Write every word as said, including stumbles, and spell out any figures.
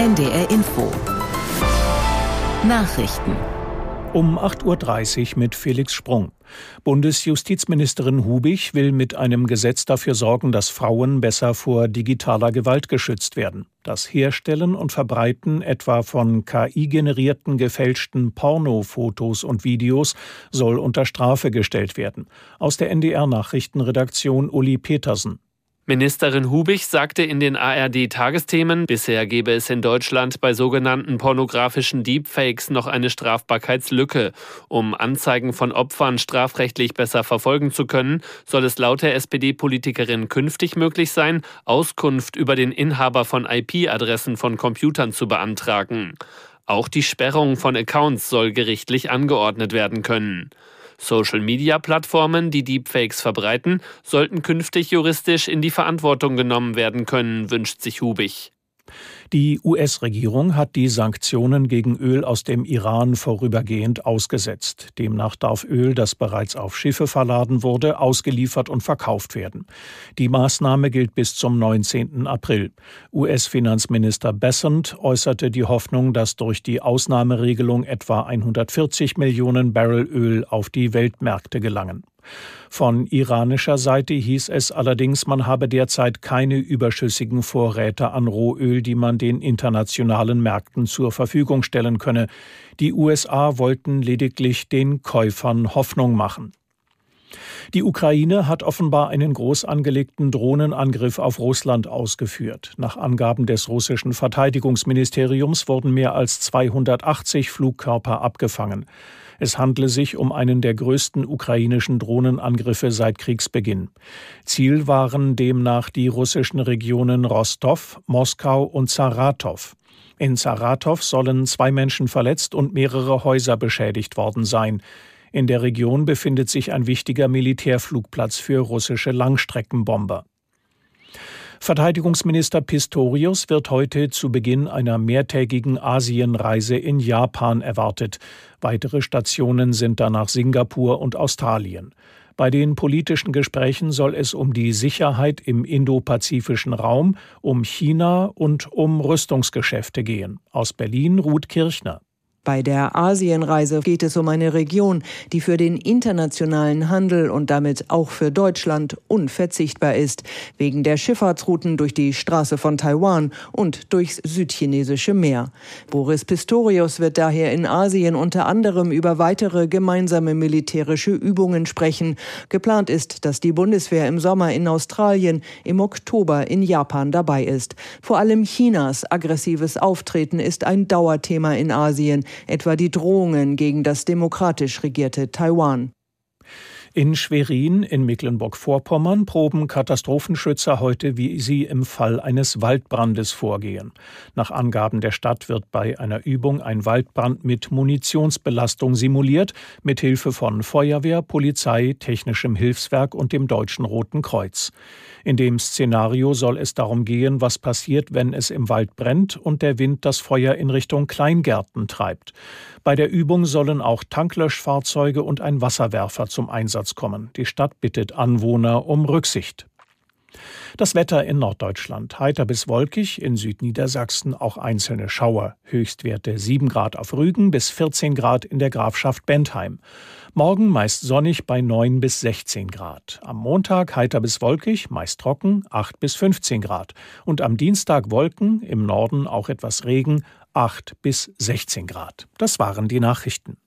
N D R Info Nachrichten um acht Uhr dreißig mit Felix Sprung. Bundesjustizministerin Hubich will mit einem Gesetz dafür sorgen, dass Frauen besser vor digitaler Gewalt geschützt werden. Das Herstellen und Verbreiten etwa von K I-generierten gefälschten Pornofotos und Videos soll unter Strafe gestellt werden. Aus der N D R-Nachrichtenredaktion Uli Petersen. Ministerin Hubich sagte in den A R D-Tagesthemen, bisher gebe es in Deutschland bei sogenannten pornografischen Deepfakes noch eine Strafbarkeitslücke. Um Anzeigen von Opfern strafrechtlich besser verfolgen zu können, soll es laut der S P D-Politikerin künftig möglich sein, Auskunft über den Inhaber von I P-Adressen von Computern zu beantragen. Auch die Sperrung von Accounts soll gerichtlich angeordnet werden können. Social-Media-Plattformen, die Deepfakes verbreiten, sollten künftig juristisch in die Verantwortung genommen werden können, wünscht sich Hubich. Die U S-Regierung hat die Sanktionen gegen Öl aus dem Iran vorübergehend ausgesetzt. Demnach darf Öl, das bereits auf Schiffe verladen wurde, ausgeliefert und verkauft werden. Die Maßnahme gilt bis zum neunzehnten April. U S-Finanzminister Bessent äußerte die Hoffnung, dass durch die Ausnahmeregelung etwa hundertvierzig Millionen Barrel Öl auf die Weltmärkte gelangen. Von iranischer Seite hieß es allerdings, man habe derzeit keine überschüssigen Vorräte an Rohöl, die man den internationalen Märkten zur Verfügung stellen könne. Die U S A wollten lediglich den Käufern Hoffnung machen. Die Ukraine hat offenbar einen groß angelegten Drohnenangriff auf Russland ausgeführt. Nach Angaben des russischen Verteidigungsministeriums wurden mehr als zweihundertachtzig Flugkörper abgefangen. Es handle sich um einen der größten ukrainischen Drohnenangriffe seit Kriegsbeginn. Ziel waren demnach die russischen Regionen Rostow, Moskau und Saratow. In Saratow sollen zwei Menschen verletzt und mehrere Häuser beschädigt worden sein. In der Region befindet sich ein wichtiger Militärflugplatz für russische Langstreckenbomber. Verteidigungsminister Pistorius wird heute zu Beginn einer mehrtägigen Asienreise in Japan erwartet. Weitere Stationen sind danach Singapur und Australien. Bei den politischen Gesprächen soll es um die Sicherheit im indopazifischen Raum, um China und um Rüstungsgeschäfte gehen. Aus Berlin Ruth Kirchner. Bei der Asienreise geht es um eine Region, die für den internationalen Handel und damit auch für Deutschland unverzichtbar ist, wegen der Schifffahrtsrouten durch die Straße von Taiwan und durchs südchinesische Meer. Boris Pistorius wird daher in Asien unter anderem über weitere gemeinsame militärische Übungen sprechen. Geplant ist, dass die Bundeswehr im Sommer in Australien, im Oktober in Japan dabei ist. Vor allem Chinas aggressives Auftreten ist ein Dauerthema in Asien, etwa die Drohungen gegen das demokratisch regierte Taiwan. In Schwerin in Mecklenburg-Vorpommern proben Katastrophenschützer heute, wie sie im Fall eines Waldbrandes vorgehen. Nach Angaben der Stadt wird bei einer Übung ein Waldbrand mit Munitionsbelastung simuliert, mit Hilfe von Feuerwehr, Polizei, Technischem Hilfswerk und dem Deutschen Roten Kreuz. In dem Szenario soll es darum gehen, was passiert, wenn es im Wald brennt und der Wind das Feuer in Richtung Kleingärten treibt. Bei der Übung sollen auch Tanklöschfahrzeuge und ein Wasserwerfer zum Einsatz kommen. Die Stadt bittet Anwohner um Rücksicht. Das Wetter in Norddeutschland. Heiter bis wolkig, in Südniedersachsen auch einzelne Schauer. Höchstwerte sieben Grad auf Rügen bis vierzehn Grad in der Grafschaft Bentheim. Morgen meist sonnig bei neun bis sechzehn Grad. Am Montag heiter bis wolkig, meist trocken, acht bis fünfzehn Grad. Und am Dienstag Wolken, im Norden auch etwas Regen, acht bis sechzehn Grad. Das waren die Nachrichten.